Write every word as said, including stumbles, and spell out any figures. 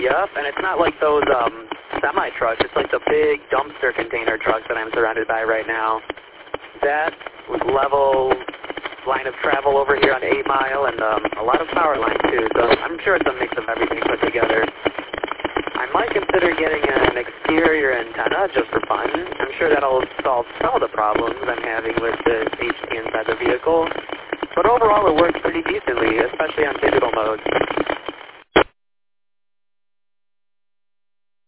Yep, and it's not like those um, semi-trucks. It's like the big dumpster container trucks that I'm surrounded by right now. That with level line of travel over here on eight Mile and um, a lot of power lines too. So I'm sure it's a mix of everything put together. I might consider getting an exterior antenna just for fun. I'm sure that'll solve some of the problems I'm having with the H T inside the vehicle. But overall, it works pretty decently, especially on digital mode.